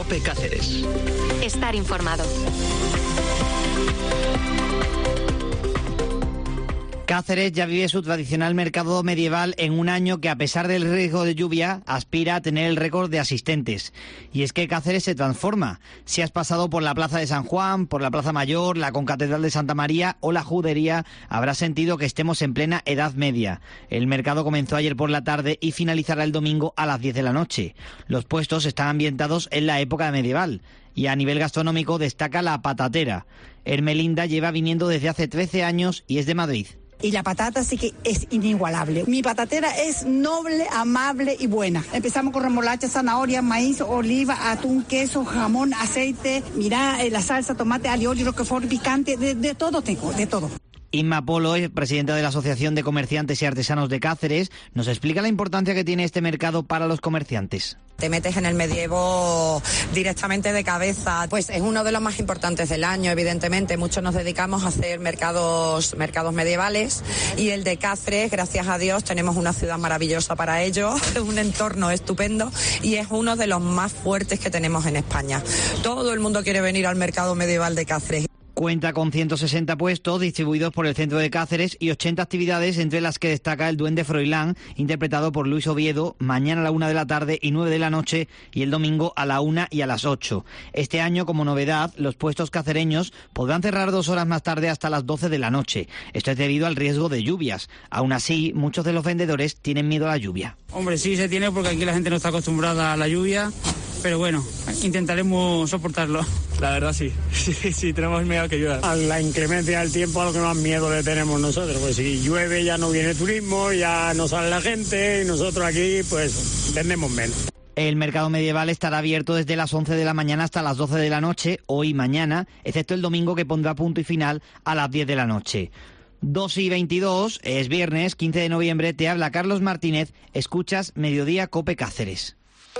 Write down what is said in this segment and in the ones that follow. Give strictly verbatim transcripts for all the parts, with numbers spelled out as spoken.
COPE Cáceres. Estar informado. Cáceres ya vive su tradicional mercado medieval en un año que, a pesar del riesgo de lluvia, aspira a tener el récord de asistentes. Y es que Cáceres se transforma. Si has pasado por la Plaza de San Juan, por la Plaza Mayor, la Concatedral de Santa María o la Judería, habrás sentido que estemos en plena Edad Media. El mercado comenzó ayer por la tarde y finalizará el domingo a las diez de la noche. Los puestos están ambientados en la época medieval. Y a nivel gastronómico destaca la patatera. Hermelinda lleva viniendo desde hace trece años y es de Madrid. Y la patata sí que es inigualable. Mi patatera es noble, amable y buena. Empezamos con remolacha, zanahoria, maíz, oliva, atún, queso, jamón, aceite. Mirá, eh, la salsa, tomate, alioli, roquefort, picante, de, de todo tengo, de todo. Inma Polo, presidenta de la Asociación de Comerciantes y Artesanos de Cáceres, nos explica la importancia que tiene este mercado para los comerciantes. Te metes en el medievo directamente de cabeza, pues es uno de los más importantes del año, evidentemente. Muchos nos dedicamos a hacer mercados, mercados medievales, y el de Cáceres, gracias a Dios, tenemos una ciudad maravillosa para ello, un entorno estupendo, y es uno de los más fuertes que tenemos en España. Todo el mundo quiere venir al mercado medieval de Cáceres. Cuenta con ciento sesenta puestos distribuidos por el centro de Cáceres y ochenta actividades, entre las que destaca el Duende Froilán, interpretado por Luis Oviedo, mañana a la una de la tarde y nueve de la noche, y el domingo a la una y a las ocho. Este año, como novedad, los puestos cacereños podrán cerrar dos horas más tarde hasta las doce de la noche. Esto es debido al riesgo de lluvias. Aún así, muchos de los vendedores tienen miedo a la lluvia. Hombre, sí se tiene, porque aquí la gente no está acostumbrada a la lluvia, pero bueno, intentaremos soportarlo. La verdad sí, sí, sí, tenemos miedo a que llueva. A la inclemencia del tiempo, a lo que más miedo le tenemos nosotros, pues si llueve ya no viene turismo, ya no sale la gente, y nosotros aquí pues vendemos menos. El mercado medieval estará abierto desde las once de la mañana hasta las doce de la noche, hoy y mañana, excepto el domingo, que pondrá punto y final a las diez de la noche. dos y veintidós, es viernes, quince de noviembre, te habla Carlos Martínez, escuchas Mediodía COPE Cáceres.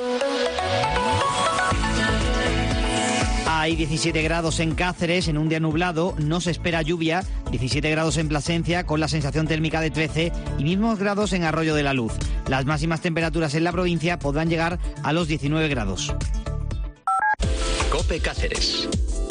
Hay diecisiete grados en Cáceres, en un día nublado, no se espera lluvia, diecisiete grados en Plasencia, con la sensación térmica de trece, y mismos grados en Arroyo de la Luz. Las máximas temperaturas en la provincia podrán llegar a los diecinueve grados. COPE Cáceres.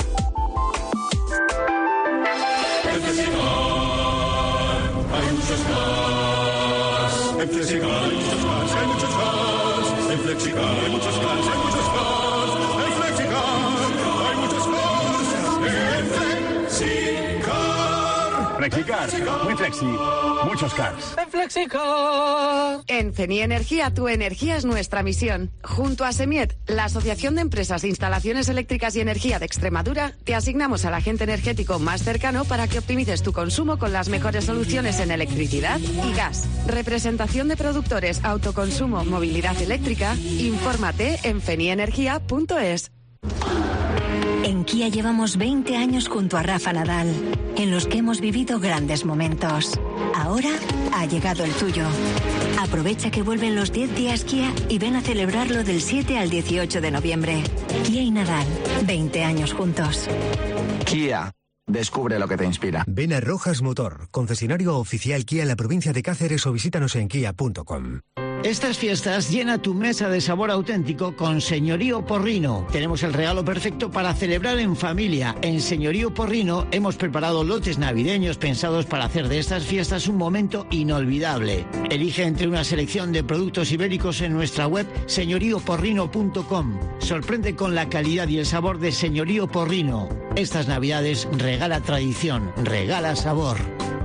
En Flexicar hay muchos cars. En Flexicar hay muchos cars, hay muchos cars. En Flexicar hay muchos cars, hay muchos cars. En Flexicar hay muchos cars. En Flexicar. Flexicar, muy flexi, muchos cars. En Flexicar. En Feni Energía, tu energía es nuestra misión. Junto a Semiet, la Asociación de Empresas e Instalaciones Eléctricas y Energía de Extremadura, te asignamos al agente energético más cercano para que optimices tu consumo con las mejores soluciones en electricidad y gas. Representación de productores, autoconsumo, movilidad eléctrica. Infórmate en fenienergia punto es. En Kia llevamos veinte años junto a Rafa Nadal, en los que hemos vivido grandes momentos. Ahora ha llegado el tuyo. Aprovecha que vuelven los diez días Kia y ven a celebrarlo del siete al dieciocho de noviembre. Kia y Nadal, veinte años juntos. Kia. Descubre lo que te inspira. Ven a Rojas Motor, concesionario oficial Kia en la provincia de Cáceres, o visítanos en kia punto com. Estas fiestas llena tu mesa de sabor auténtico con Señorío Porrino. Tenemos el regalo perfecto para celebrar en familia. En Señorío Porrino hemos preparado lotes navideños pensados para hacer de estas fiestas un momento inolvidable. Elige entre una selección de productos ibéricos en nuestra web señorío porrino punto com. Sorprende con la calidad y el sabor de Señorío Porrino. Estas navidades regala tradición, regala sabor.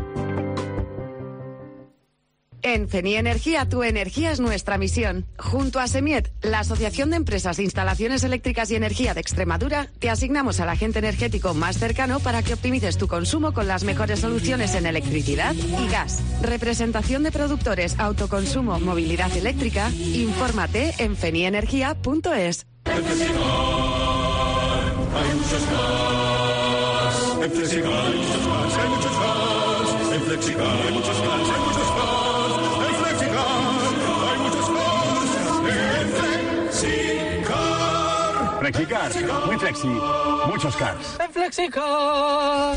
En Feni Energía, tu energía es nuestra misión. Junto a Semiet, la Asociación de Empresas e Instalaciones Eléctricas y Energía de Extremadura, te asignamos al agente energético más cercano para que optimices tu consumo con las mejores soluciones en electricidad y gas. Representación de productores, autoconsumo, movilidad eléctrica. Infórmate en fenienergia punto es. En Flexicar hay muchos cars. En Flexicar hay muchos cars, hay muchos cars. En Flexicar hay muchos cars, hay muchos cars. Flexicar, muy flexi, muchos cars. En Flexicar.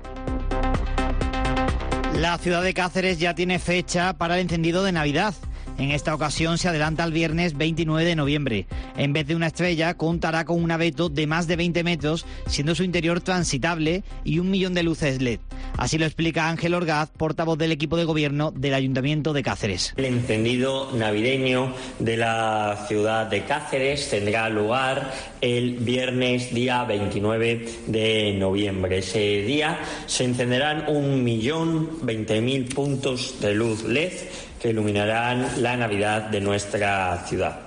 La ciudad de Cáceres ya tiene fecha para el encendido de Navidad. En esta ocasión se adelanta al viernes veintinueve de noviembre. En vez de una estrella, contará con un abeto de más de veinte metros, siendo su interior transitable y un millón de luces L E D. Así lo explica Ángel Orgaz, portavoz del equipo de gobierno del Ayuntamiento de Cáceres. El encendido navideño de la ciudad de Cáceres tendrá lugar el viernes día veintinueve de noviembre. Ese día se encenderán un millón veinte mil puntos de luz L E D que iluminarán la Navidad de nuestra ciudad.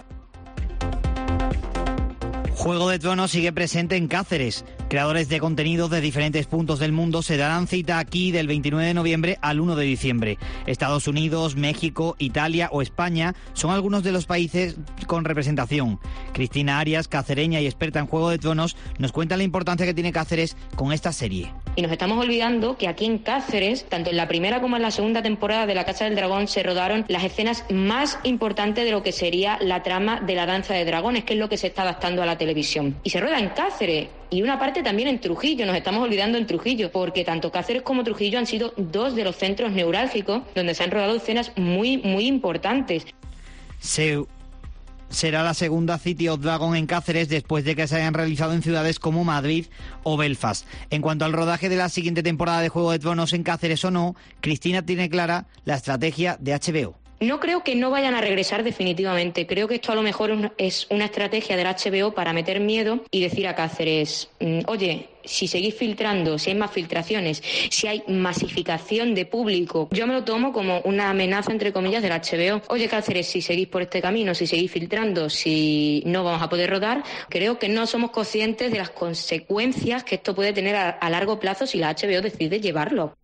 Juego de Tronos sigue presente en Cáceres. Creadores de contenidos de diferentes puntos del mundo se darán cita aquí del veintinueve de noviembre al uno de diciembre. Estados Unidos, México, Italia o España son algunos de los países con representación. Cristina Arias, cacereña y experta en Juego de Tronos, nos cuenta la importancia que tiene Cáceres con esta serie. Y nos estamos olvidando que aquí en Cáceres, tanto en la primera como en la segunda temporada de La Casa del Dragón, se rodaron las escenas más importantes de lo que sería la trama de la Danza de Dragones, que es lo que se está adaptando a la televisión. Y se roda en Cáceres. Y una parte también en Trujillo, nos estamos olvidando en Trujillo, porque tanto Cáceres como Trujillo han sido dos de los centros neurálgicos donde se han rodado escenas muy, muy importantes. Se... Será la segunda City of Dragon en Cáceres después de que se hayan realizado en ciudades como Madrid o Belfast. En cuanto al rodaje de la siguiente temporada de Juego de Tronos en Cáceres o no, Cristina tiene clara la estrategia de H B O. No creo que no vayan a regresar definitivamente. Creo que esto a lo mejor es una estrategia del H B O para meter miedo y decir a Cáceres, oye, si seguís filtrando, si hay más filtraciones, si hay masificación de público, yo me lo tomo como una amenaza, entre comillas, del H B O. Oye, Cáceres, si seguís por este camino, si seguís filtrando, si no vamos a poder rodar, creo que no somos conscientes de las consecuencias que esto puede tener a, a largo plazo si la H B O decide llevarlo.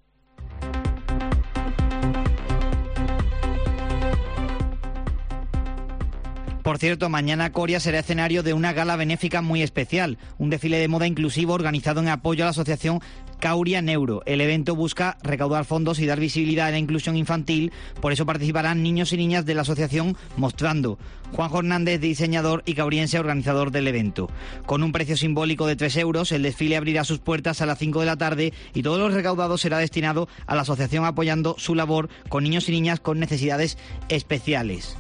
Por cierto, mañana Coria será escenario de una gala benéfica muy especial, un desfile de moda inclusivo organizado en apoyo a la asociación Cauria Neuro. El evento busca recaudar fondos y dar visibilidad a la inclusión infantil, por eso participarán niños y niñas de la asociación mostrando. Juanjo Hernández, diseñador y cauriense, organizador del evento. Con un precio simbólico de tres euros, el desfile abrirá sus puertas a las cinco de la tarde y todo lo recaudado será destinado a la asociación apoyando su labor con niños y niñas con necesidades especiales.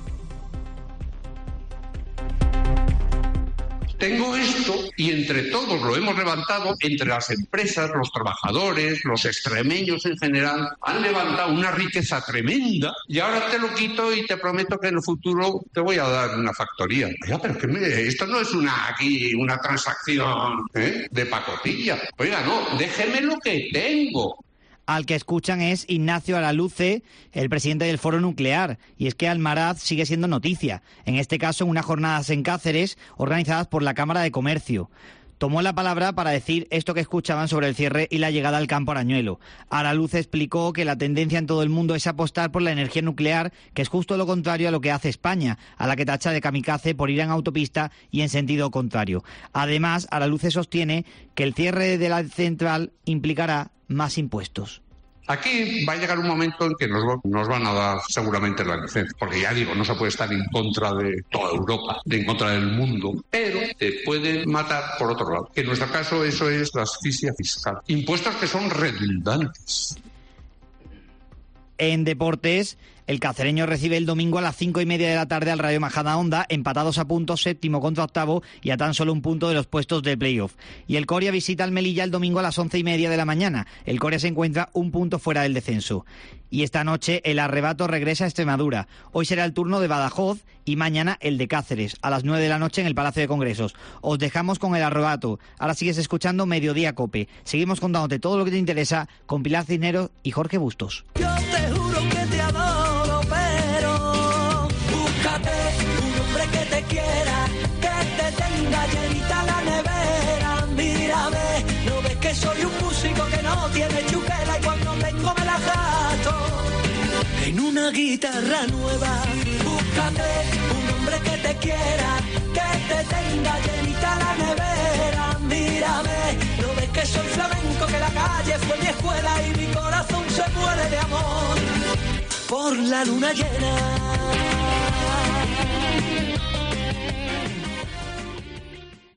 Tengo esto y entre todos lo hemos levantado, entre las empresas, los trabajadores, los extremeños en general, han levantado una riqueza tremenda y ahora te lo quito y te prometo que en el futuro te voy a dar una factoría. Oiga, pero que me, esto no es una aquí una transacción ¿eh? de pacotilla. Oiga, no, déjeme lo que tengo. Al que escuchan es Ignacio Araluce, el presidente del Foro Nuclear, y es que Almaraz sigue siendo noticia, en este caso en unas jornadas en Cáceres organizadas por la Cámara de Comercio. Tomó la palabra para decir esto que escuchaban sobre el cierre y la llegada al campo Arañuelo. Araluce explicó que la tendencia en todo el mundo es apostar por la energía nuclear, que es justo lo contrario a lo que hace España, a la que tacha de kamikaze por ir en autopista y en sentido contrario. Además, Araluce sostiene que el cierre de la central implicará más impuestos. Aquí va a llegar un momento en que nos, nos van a dar seguramente la licencia, porque ya digo, no se puede estar en contra de toda Europa, de en contra del mundo, pero te pueden matar por otro lado. En nuestro caso eso es la asfixia fiscal. Impuestos que son redundantes. En deportes, el cacereño recibe el domingo a las cinco y media de la tarde al Rayo Majadahonda, empatados a puntos, séptimo contra octavo y a tan solo un punto de los puestos de playoff. Y el Coria visita al Melilla el domingo a las once y media de la mañana. El Coria se encuentra un punto fuera del descenso. Y esta noche el Arrebato regresa a Extremadura. Hoy será el turno de Badajoz y mañana el de Cáceres, a las nueve de la noche en el Palacio de Congresos. Os dejamos con el Arrebato. Ahora sigues escuchando Mediodía Cope. Seguimos contándote todo lo que te interesa con Pilar Cisneros y Jorge Bustos. Yo te juro que te adoro, pero búscate un hombre que te quiera, que te tenga llenita la nevera. Mírame, no ves que soy un músico que no tiene chuquera y cuando tengo me la gasto en una guitarra nueva. Búscate un hombre que te quiera, que te tenga llenita la nevera. Mírame, no ves que soy flamenco, que la calle fue mi escuela y mi corazón se muere de amor por la luna llena.